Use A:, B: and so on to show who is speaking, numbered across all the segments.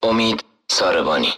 A: امید ساربانی.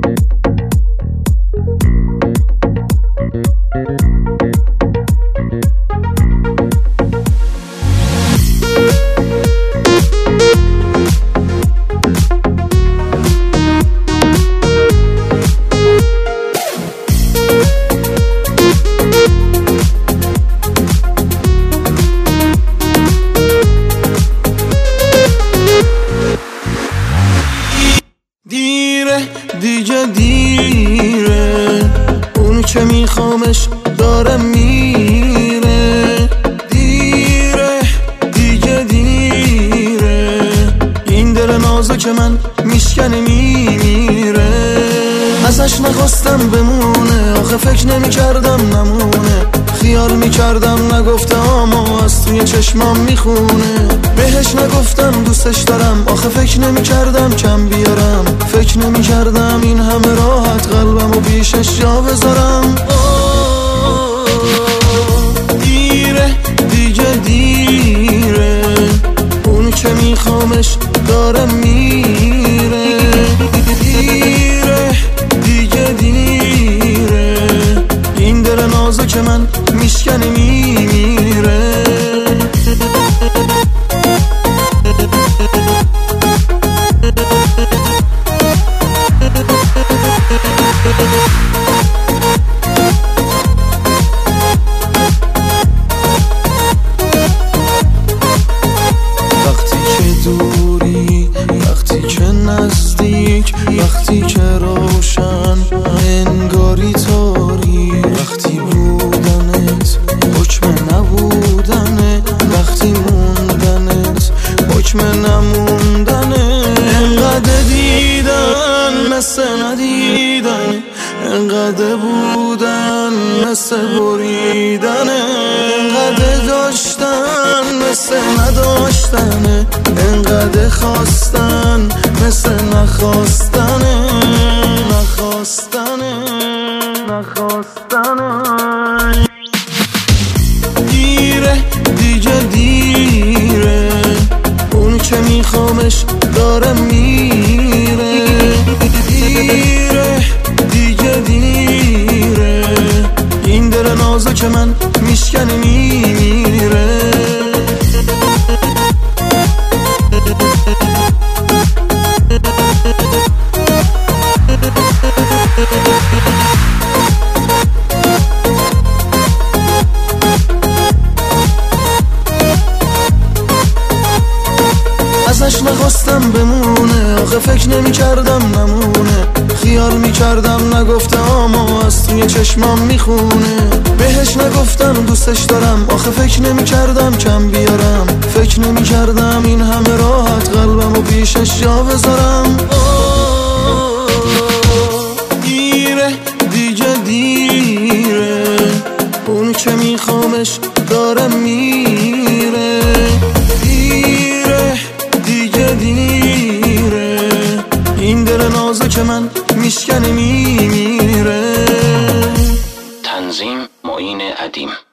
B: دیگه دیره، اون که میخوامش داره میره. دیره دیگه دیره، این دل نازک من میشکنه میمیره. ازش نخواستم بمونه، آخه فکر نمیکردم نمونه. خیال میکردم نگفته اما از توی چشمام میخونه. بهش نگفتم دوستش دارم، آخه فکر نمیکردم کم بیارم. فکر نمیکردم این همه راحت قلبمو پیشش جا بذارم. دیره دیگه دیره، اون که میخوامش داره میره. دیره دیگه دیره، این دل نازک من میشکنه میمیره. وقتی که دوری، وقتی که نزدیک، وقتی که روشن انگاری تاری. وقتی بودنت حکم نبودنه، وقتی موندنت حکم نموندنه. انقدر دیدن مثل ندیدن، انقدر بودن مثل بریدنه. انقدر داشتن مثل نداشتنه، انقدر خواستن مثل نخواستنه. نخواستنه. دیره دیگه دیره، اون که میخوامش داره میره. دیره دیگه دیره، این دل نازک من میشکنه میمیره. ازش نخواستم بمونه، آخه فکر نمیکردم نمونه. خیال میکردم نگفته اما از توی چشمام میخونه. بهش نگفتم دوستش دارم، آخه فکر نمیکردم کم بیارم. فکر نمیکردم این همه راحت قلبمو پیشش جا بذارم. دیره دیگه دیره، اون که میخوامش داره میره. دیره دیگه دیره، این دل نازک من میشکنه میمیره.
A: تنظیم معین ادیم.